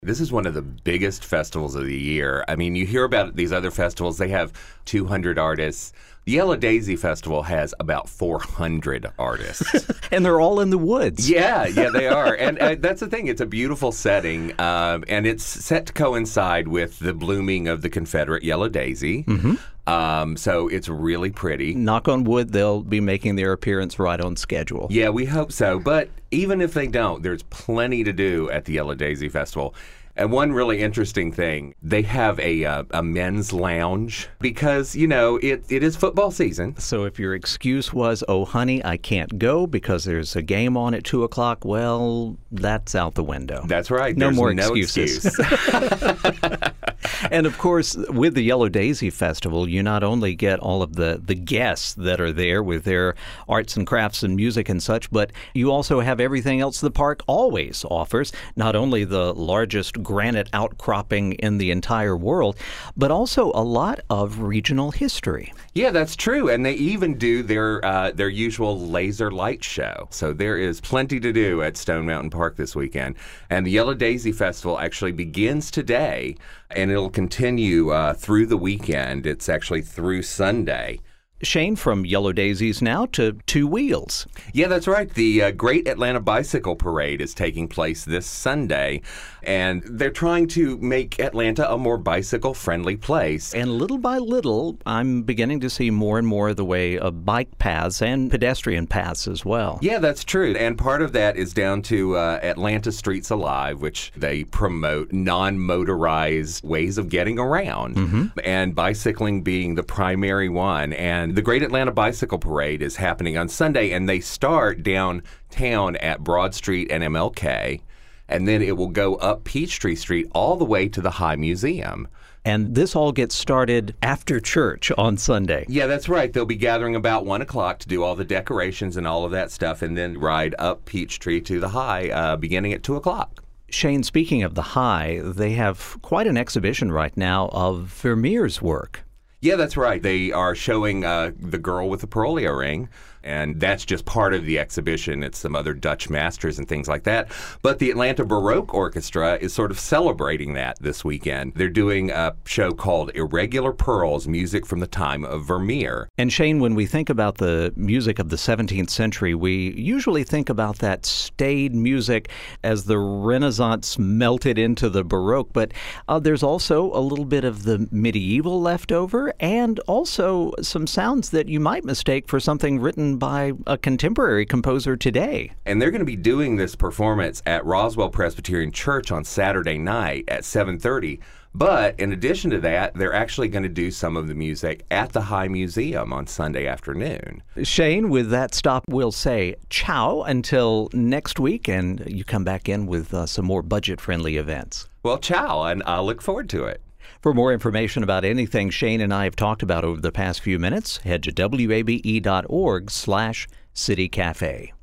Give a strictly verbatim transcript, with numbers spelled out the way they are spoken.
This is one of the biggest festivals of the year. I mean, you hear about these other festivals, they have two hundred artists. The Yellow Daisy Festival has about four hundred artists. And they're all in the woods. Yeah, yeah, they are. And uh, that's the thing. It's a beautiful setting, um, and it's set to coincide with the blooming of the Confederate yellow daisy. Mm-hmm. Um, so it's really pretty. Knock on wood, they'll be making their appearance right on schedule. Yeah, we hope so. But even if they don't, there's plenty to do at the Yellow Daisy Festival. And one really interesting thing, they have a uh, a men's lounge because, you know, it, it is football season. So if your excuse was, oh, honey, I can't go because there's a game on at two o'clock, well, that's out the window. That's right. No There's more no excuses. Excuse. And, of course, with the Yellow Daisy Festival, you not only get all of the, the guests that are there with their arts and crafts and music and such, but you also have everything else the park always offers, not only the largest granite outcropping in the entire world, but also a lot of regional history. Yeah, that's true. And they even do their uh, their usual laser light show. So there is plenty to do at Stone Mountain Park this weekend. And the Yellow Daisy Festival actually begins today, and it'll continue uh, through the weekend. It's actually through Sunday. Shane, from Yellow Daisies now to Two Wheels. Yeah, that's right. The uh, Great Atlanta Bicycle Parade is taking place this Sunday, and they're trying to make Atlanta a more bicycle-friendly place. And little by little, I'm beginning to see more and more of the way of bike paths and pedestrian paths as well. Yeah, that's true. And part of that is down to uh, Atlanta Streets Alive, which they promote non-motorized ways of getting around, mm-hmm. and bicycling being the primary one. And the Great Atlanta Bicycle Parade is happening on Sunday, and they start downtown at Broad Street and M L K, and then it will go up Peachtree Street all the way to the High Museum. And this all gets started after church on Sunday. Yeah, that's right. They'll be gathering about one o'clock to do all the decorations and all of that stuff, and then ride up Peachtree to the High uh, beginning at two o'clock. Shane, speaking of the High, they have quite an exhibition right now of Vermeer's work. Yeah, that's right. They are showing uh, The Girl with the Pearl Earring, and that's just part of the exhibition. It's some other Dutch masters and things like that. But the Atlanta Baroque Orchestra is sort of celebrating that this weekend. They're doing a show called Irregular Pearls, music from the time of Vermeer. And Shane, when we think about the music of the seventeenth century, we usually think about that staid music as the Renaissance melted into the Baroque. But uh, there's also a little bit of the medieval left over, and also some sounds that you might mistake for something written by a contemporary composer today. And they're going to be doing this performance at Roswell Presbyterian Church on Saturday night at seven thirty. But in addition to that, they're actually going to do some of the music at the High Museum on Sunday afternoon. Shane, with that stop, we'll say ciao until next week, and you come back in with uh, some more budget-friendly events. Well, ciao, and I look forward to it. For more information about anything Shane and I have talked about over the past few minutes, head to W A B E dot org slash City Cafe.